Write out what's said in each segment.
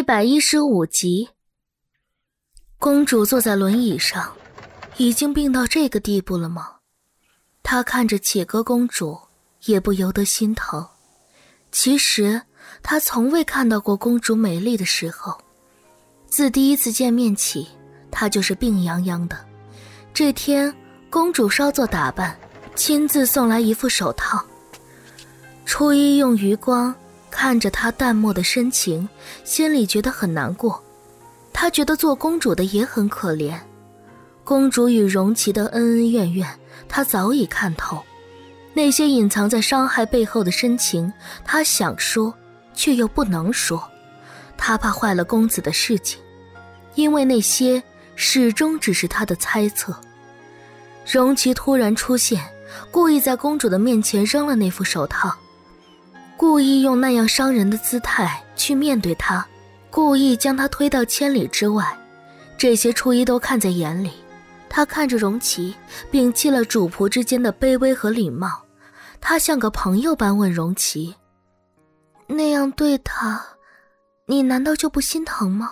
115集。公主坐在轮椅上，已经病到这个地步了吗？她看着且歌公主，也不由得心疼。其实她从未看到过公主美丽的时候，自第一次见面起，她就是病怏怏的。这天，公主稍作打扮，亲自送来一副手套。初一用余光看着她淡漠的深情，心里觉得很难过。她觉得做公主的也很可怜，公主与荣琪的恩恩怨怨，她早已看透。那些隐藏在伤害背后的深情，她想说，却又不能说。她怕坏了公子的事情，因为那些始终只是她的猜测。荣琪突然出现，故意在公主的面前扔了那副手套，故意用那样伤人的姿态去面对她，故意将她推到千里之外。这些初一都看在眼里。他看着荣琪，摒弃了主仆之间的卑微和礼貌，他像个朋友般问荣琪：那样对他，你难道就不心疼吗？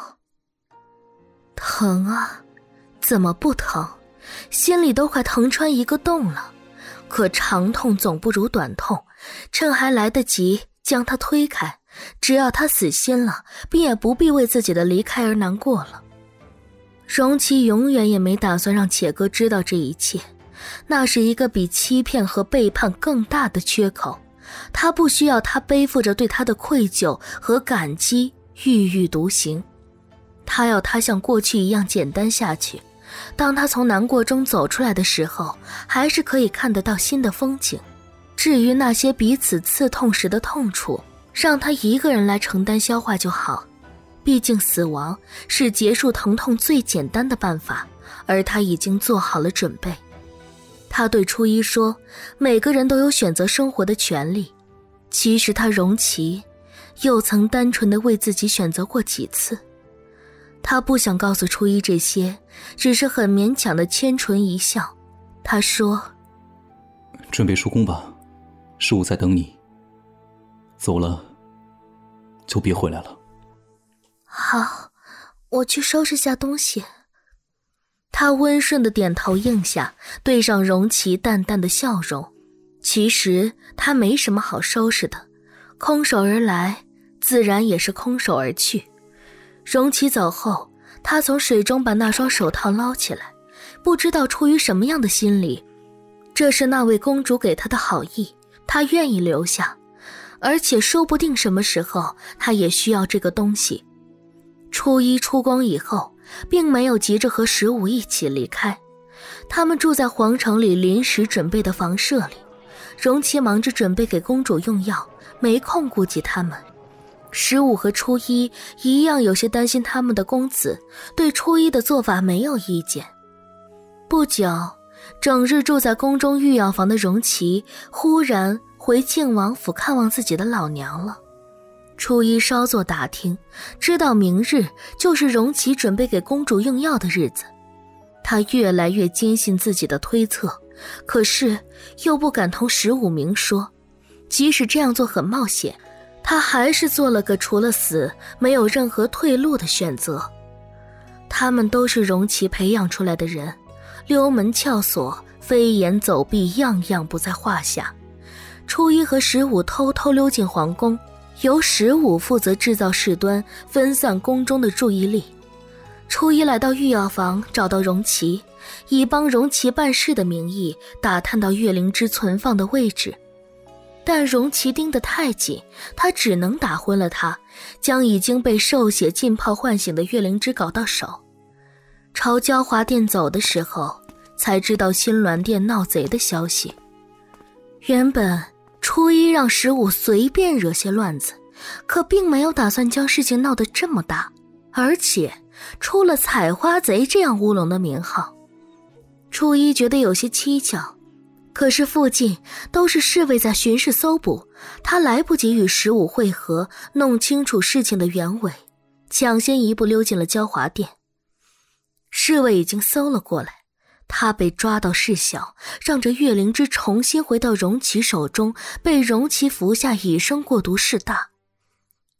疼啊，怎么不疼？心里都快疼穿一个洞了。可长痛总不如短痛，趁还来得及将他推开，只要他死心了，便也不必为自己的离开而难过了。荣琪永远也没打算让且哥知道这一切，那是一个比欺骗和背叛更大的缺口。他不需要他背负着对他的愧疚和感激郁郁独行，他要他像过去一样简单下去。当他从难过中走出来的时候，还是可以看得到新的风景。至于那些彼此刺痛时的痛楚，让他一个人来承担消化就好。毕竟死亡是结束疼痛最简单的办法，而他已经做好了准备。他对初一说，每个人都有选择生活的权利。其实他荣琪又曾单纯地为自己选择过几次。他不想告诉初一这些，只是很勉强地牵唇一笑。他说： 准备收工吧，15在等你，走了就别回来了。 好，我去收拾下东西。他温顺地点头应下，对上荣琪淡淡的笑容。其实他没什么好收拾的，空手而来，自然也是空手而去。荣琪走后，他从水中把那双手套捞起来，不知道出于什么样的心理，这是那位公主给他的好意，他愿意留下，而且说不定什么时候他也需要这个东西。初一出宫以后，并没有急着和15一起离开，他们住在皇城里临时准备的房舍里。荣琪忙着准备给公主用药，没空顾及他们。15和初一一样有些担心他们的公子，对初一的做法没有意见。不久，整日住在宫中御药房的荣琪忽然回靖王府看望自己的老娘了。初一稍作打听，知道明日就是荣琪准备给公主用药的日子。他越来越坚信自己的推测，可是又不敢同15明说，即使这样做很冒险，他还是做了个除了死没有任何退路的选择。他们都是荣琪培养出来的人，溜门撬锁、飞檐走壁，样样不在话下。初一和15偷偷溜进皇宫，由15负责制造事端，分散宫中的注意力。初一来到御药房，找到荣琪，以帮荣琪办事的名义打探到月灵芝存放的位置。但荣琪盯得太紧，他只能打昏了他，将已经被兽血浸泡唤醒的月灵芝搞到手。朝娇华殿走的时候，才知道新鸾殿闹贼的消息。原本初一让15随便惹些乱子，可并没有打算将事情闹得这么大，而且出了采花贼这样乌龙的名号。初一觉得有些蹊跷，可是附近都是侍卫在巡视搜捕，他来不及与15会合，弄清楚事情的原委，抢先一步溜进了娇华殿。侍卫已经搜了过来，他被抓到事小，让这月灵芝重新回到荣琪手中，被荣琪服下以生过毒事大。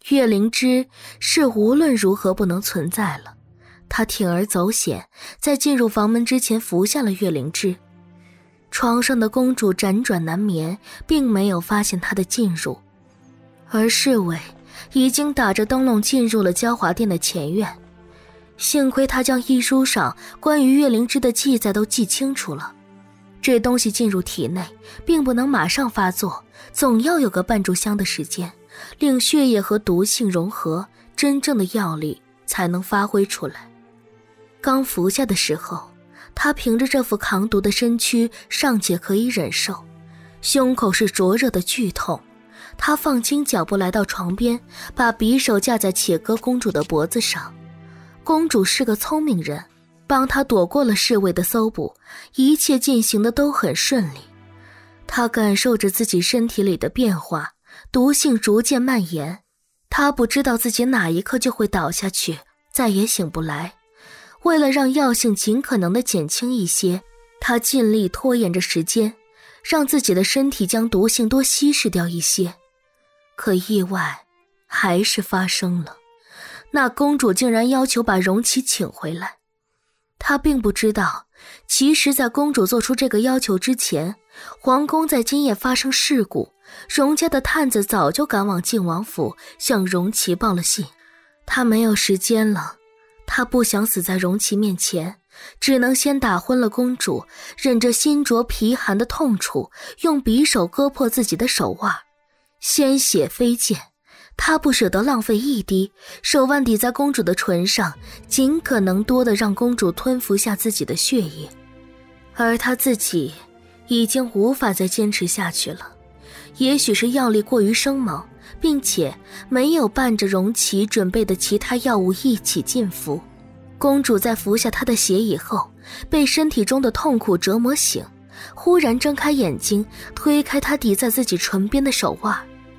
岳灵芝是无论如何不能存在了。他铤而走险，在进入房门之前服下了岳灵芝。床上的公主辗转难眠，并没有发现他的进入，而侍卫已经打着灯笼进入了嘉华殿的前院。幸亏他将医书上关于岳灵芝的记载都记清楚了，这东西进入体内并不能马上发作，总要有个半炷香的时间，令血液和毒性融合，真正的药力才能发挥出来。刚服下的时候，他凭着这副扛毒的身躯尚且可以忍受，胸口是灼热的剧痛。他放轻脚步来到床边，把匕首架在且歌公主的脖子上。公主是个聪明人，帮他躲过了侍卫的搜捕，一切进行的都很顺利。他感受着自己身体里的变化，毒性逐渐蔓延。他不知道自己哪一刻就会倒下去，再也醒不来。为了让药性尽可能的减轻一些，他尽力拖延着时间，让自己的身体将毒性多稀释掉一些。可意外还是发生了，那公主竟然要求把荣琪请回来。他并不知道，其实在公主做出这个要求之前，皇宫在今夜发生事故，荣家的探子早就赶往靖王府向荣琪报了信。他没有时间了，他不想死在荣琪面前，只能先打昏了公主，忍着心灼皮寒的痛楚，用匕首割破自己的手腕，鲜血飞溅。他不舍得浪费一滴，手腕抵在公主的唇上，尽可能多的让公主吞服下自己的血液。而他自己已经无法再坚持下去了，也许是药力过于生猛，并且没有伴着荣琪准备的其他药物一起进服。公主在服下他的血以后，被身体中的痛苦折磨醒，忽然睁开眼睛，推开他抵在自己唇边的手腕。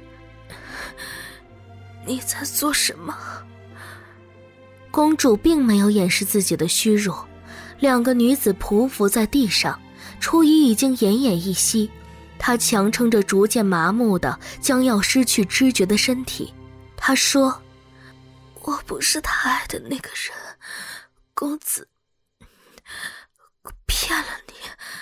你在做什么？公主并没有掩饰自己的虚弱，两个女子匍匐在地上，初一已经奄奄一息，她强撑着逐渐麻木的将要失去知觉的身体。她说，我不是他爱的那个人，公子骗了你，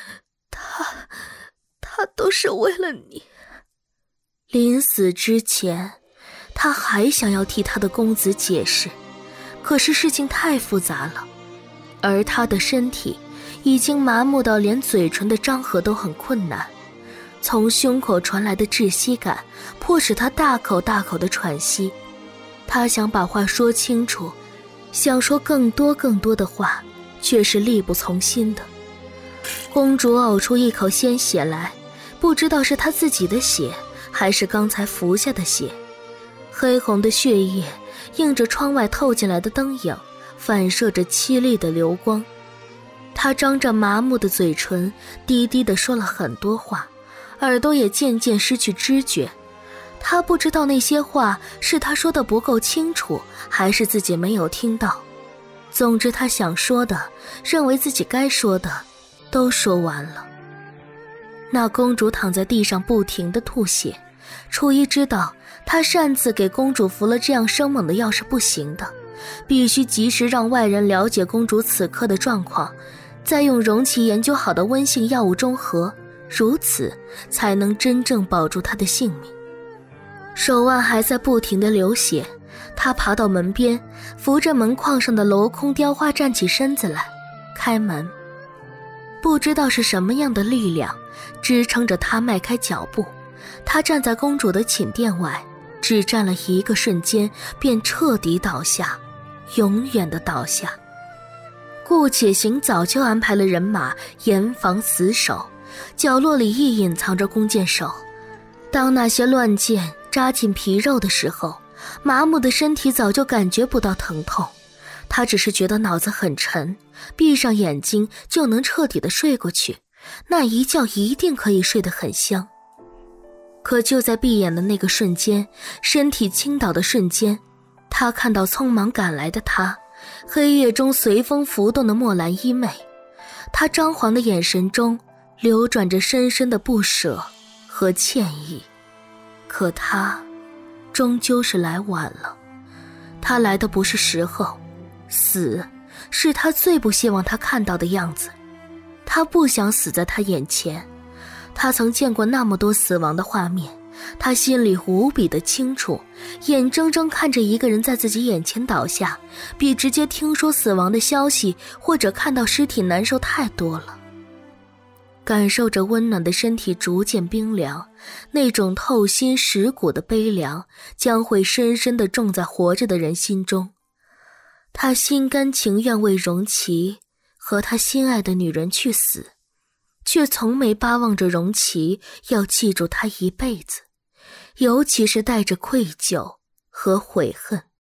他都是为了你。临死之前，他还想要替他的公子解释，可是事情太复杂了，而他的身体已经麻木到连嘴唇的张合都很困难，从胸口传来的窒息感迫使他大口大口地喘息。他想把话说清楚，想说更多的话，却是力不从心的。公主呕出一口鲜血来，不知道是她自己的血还是刚才服下的血。黑红的血液映着窗外透进来的灯影，反射着凄厉的流光。她张着麻木的嘴唇，低低地说了很多话，耳朵也渐渐失去知觉。她不知道那些话是她说的不够清楚，还是自己没有听到。总之她想说的，认为自己该说的都说完了。那公主躺在地上不停地吐血，初一知道她擅自给公主服了这样生猛的药是不行的，必须及时让外人了解公主此刻的状况，再用荣琪研究好的温性药物中和，如此才能真正保住她的性命。手腕还在不停地流血，她爬到门边，扶着门框上的镂空雕花站起身子来，开门。不知道是什么样的力量支撑着她迈开脚步，她站在公主的寝殿外，只站了一个瞬间，便彻底倒下，永远的倒下。顾且行早就安排了人马严防死守，角落里亦隐藏着弓箭手。当那些乱箭扎进皮肉的时候，麻木的身体早就感觉不到疼痛，他只是觉得脑子很沉，闭上眼睛就能彻底的睡过去，那一觉一定可以睡得很香。可就在闭眼的那个瞬间，身体倾倒的瞬间，他看到匆忙赶来的他，黑夜中随风浮动的墨蓝衣袂，他张皇的眼神中流转着深深的不舍和歉意。可他终究是来晚了。他来的不是时候，死是他最不希望他看到的样子。他不想死在他眼前，他曾见过那么多死亡的画面，他心里无比的清楚，眼睁睁看着一个人在自己眼前倒下，比直接听说死亡的消息或者看到尸体难受太多了。感受着温暖的身体逐渐冰凉，那种透心蚀骨的悲凉将会深深地种在活着的人心中。他心甘情愿为荣琪和他心爱的女人去死，却从没巴望着荣琪要记住他一辈子，尤其是带着愧疚和悔恨。